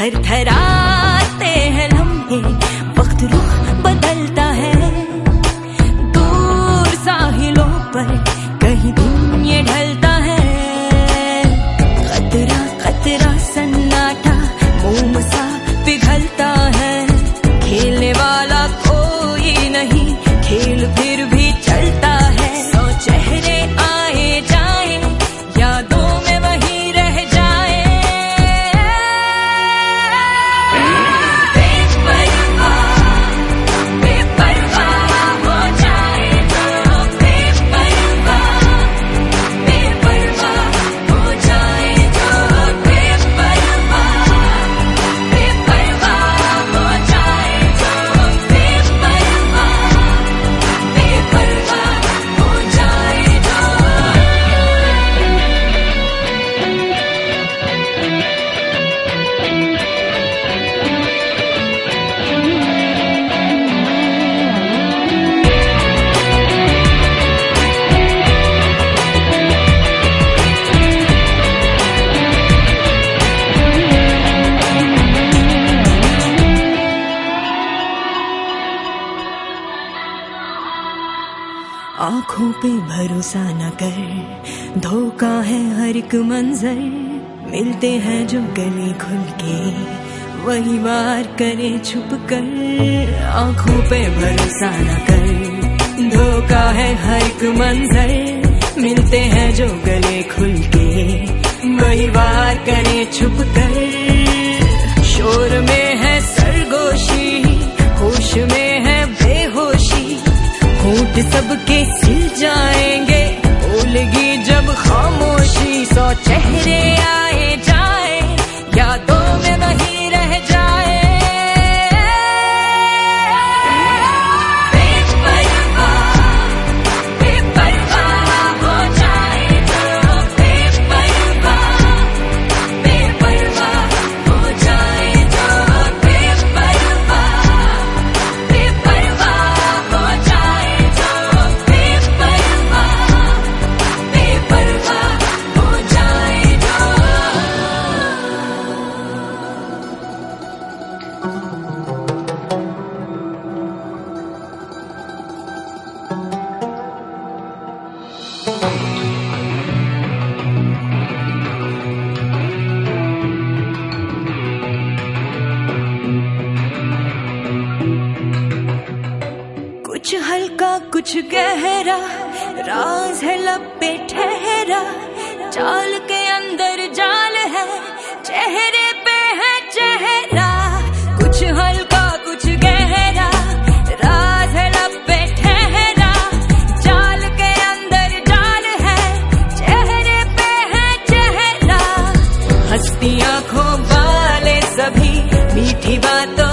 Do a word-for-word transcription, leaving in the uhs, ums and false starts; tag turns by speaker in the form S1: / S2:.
S1: थरथराते हैं लम्हे, वक्त रुख बदलता है। दूर साहिलों पर कहीं दिन ये ढलता है। खतरा खतरा सन्नाटा मोम सा पिघलता है। खेलने वाला कोई नहीं, खेल फिर भी चलता है। सौ चेहरे आए जाए, यादों में वही रह जाए। बेपरवाह बेपरवाह हो जाए तो, बेपरवाह बेपरवाह हो जाए तो, बेपरवाह बेपरवाह हो जाए तो, बेपरवाह बेपरवाह हो जाए तो। आँखों पे भरोसा न कर, धोखा है हर एक मंजर। मिलते हैं जो गले खुल के, वही वार करे छुप कर। आँखों पे भरोसा न कर, धोखा है हर एक मंजर। मिलते हैं जो गले खुल के, वही वार करे छुप कर। शोर में है सरगोशी, होश में है बेहोशी। होंठ सबके सिल जाएंगे, बोलेगी जब खामोशी। सौ चेहरे आए जाए, यादों में वही रह जाए। बेपरवाह बेपरवाह हो जाए तो, बेपरवाह बेपरवाह हो जाए तो, बेपरवाह बेपरवाह हो जाए तो, बेपरवाह बेपरवाह हो जाए तो। कुछ हल्का कुछ गहरा, राज है लब पे ठहरा। चाल के अंदर जाल है, चेहरे पे है चेहरा। कुछ हल्का कुछ गहरा, राज है लब पे ठहरा। चाल के अंदर जाल है, चेहरे पे है चेहरा। हंसती आंखों वाले सभी मीठी बातों